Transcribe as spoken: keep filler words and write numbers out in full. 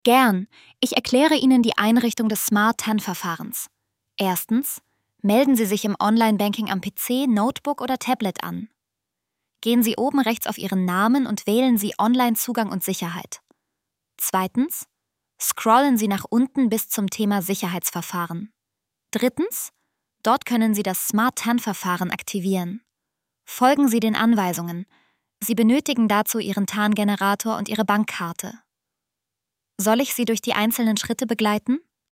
Gern. Ich erkläre Ihnen die Einrichtung des Smart T A N-Verfahrens. Erstens. Melden Sie sich im Online-Banking am P C, Notebook oder Tablet an. Gehen Sie oben rechts auf Ihren Namen und wählen Sie Online-Zugang und Sicherheit. Zweitens. Scrollen Sie nach unten bis zum Thema Sicherheitsverfahren. Drittens. Dort können Sie das Smart T A N-Verfahren aktivieren. Folgen Sie den Anweisungen. Sie benötigen dazu Ihren T A N-Generator und Ihre Bankkarte. Soll ich Sie durch die einzelnen Schritte begleiten?